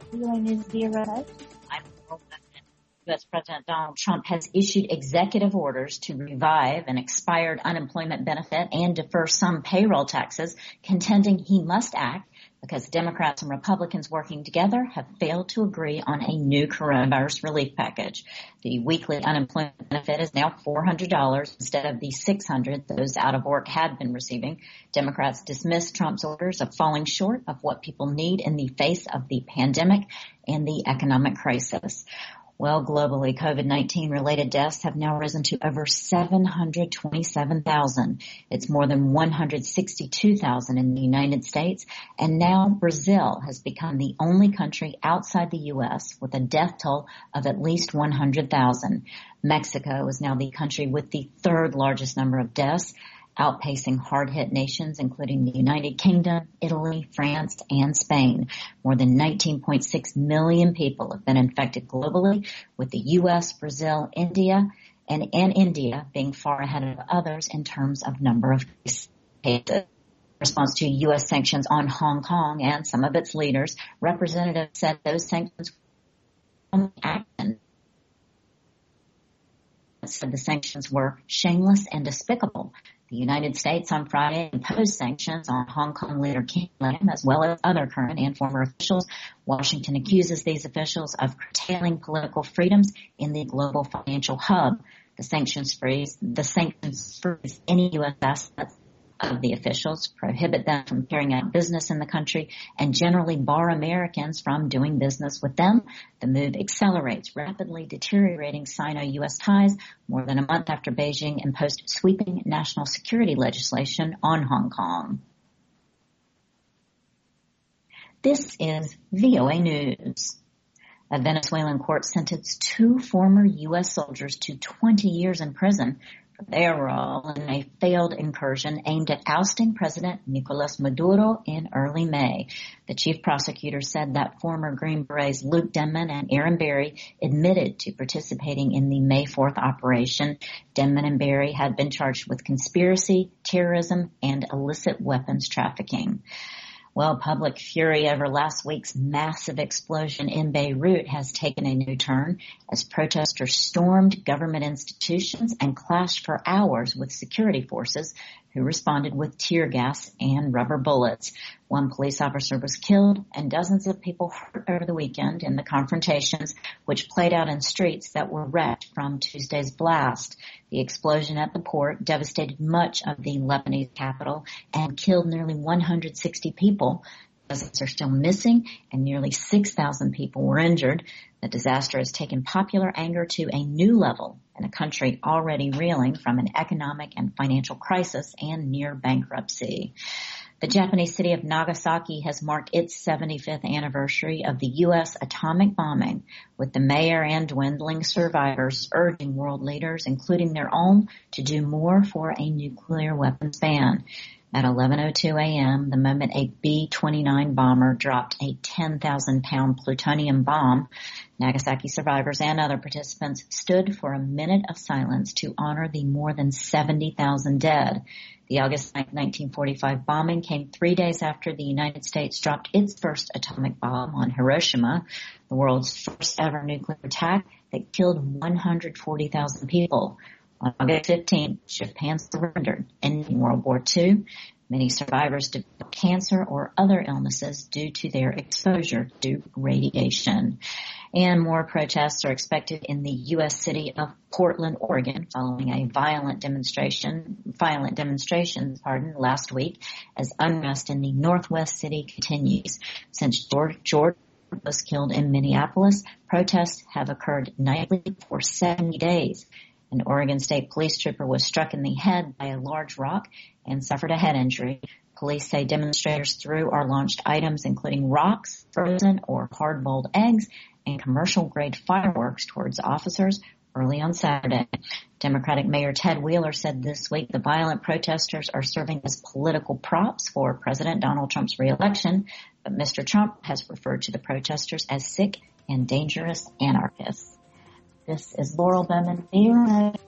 VOA News Bureau. I'm U.S. President Donald Trump has issued executive orders to revive an expired unemployment benefit and defer some payroll taxes, contending he must act because Democrats and Republicans working together have failed to agree on a new coronavirus relief package. The weekly unemployment benefit is now $400 instead of the $600 those out of work had been receiving. Democrats dismissed Trump's orders of falling short of what people need in the face of the pandemic and the economic crisis. Well, globally, COVID-19 related deaths have now risen to over 727,000. It's more than 162,000 in the United States. And now Brazil has become the only country outside the U.S. with a death toll of at least 100,000. Mexico is now the country with the third largest number of deaths, outpacing hard-hit nations including the United Kingdom, Italy, France, and Spain. More than 19.6 million people have been infected globally, with the U.S., Brazil, India, and India being far ahead of others in terms of number of cases. In response to U.S. sanctions on Hong Kong and some of its leaders, representatives said those sanctions were action. Said the sanctions were shameless and despicable. The United States on Friday imposed sanctions on Hong Kong leader Carrie Lam as well as other current and former officials. Washington accuses these officials of curtailing political freedoms in the global financial hub. The sanctions freeze any U.S. assets of the officials, prohibit them from carrying out business in the country, and generally bar Americans from doing business with them. The move accelerates rapidly deteriorating Sino-U.S. ties more than a month after Beijing imposed sweeping national security legislation on Hong Kong. This is VOA News. A Venezuelan court sentenced 2 former U.S. soldiers to 20 years in prison for their role in a failed incursion aimed at ousting President Nicolas Maduro in early May. The chief prosecutor said that former Green Berets Luke Denman and Aaron Berry admitted to participating in the May 4th operation. Denman and Berry had been charged with conspiracy, terrorism, and illicit weapons trafficking. Well, public fury over last week's massive explosion in Beirut has taken a new turn as protesters stormed government institutions and clashed for hours with security forces who responded with tear gas and rubber bullets. One police officer was killed and dozens of people hurt over the weekend in the confrontations, which played out in streets that were wrecked from Tuesday's blast. The explosion at the port devastated much of the Lebanese capital and killed nearly 160 people. Dozens are still missing and nearly 6,000 people were injured. The disaster has taken popular anger to a new level in a country already reeling from an economic and financial crisis and near bankruptcy. The Japanese city of Nagasaki has marked its 75th anniversary of the U.S. atomic bombing, with the mayor and dwindling survivors urging world leaders, including their own, to do more for a nuclear weapons ban. At 11:02 a.m., the moment a B-29 bomber dropped a 10,000-pound plutonium bomb, Nagasaki survivors and other participants stood for a minute of silence to honor the more than 70,000 dead. The August 9, 1945 bombing came 3 days after the United States dropped its first atomic bomb on Hiroshima, the world's first ever nuclear attack that killed 140,000 people. On August 15, Japan surrendered, ending World War II. Many survivors developed cancer or other illnesses due to their exposure to radiation. And more protests are expected in the U.S. city of Portland, Oregon, following a violent demonstrations last week as unrest in the Northwest city continues. Since George was killed in Minneapolis, protests have occurred nightly for 70 days. An Oregon State police trooper was struck in the head by a large rock and suffered a head injury. Police say demonstrators threw or launched items including rocks, frozen or hard-boiled eggs, and commercial-grade fireworks towards officers early on Saturday. Democratic Mayor Ted Wheeler said this week the violent protesters are serving as political props for President Donald Trump's reelection, but Mr. Trump has referred to the protesters as sick and dangerous anarchists. This is Laurel Bowman, VOA.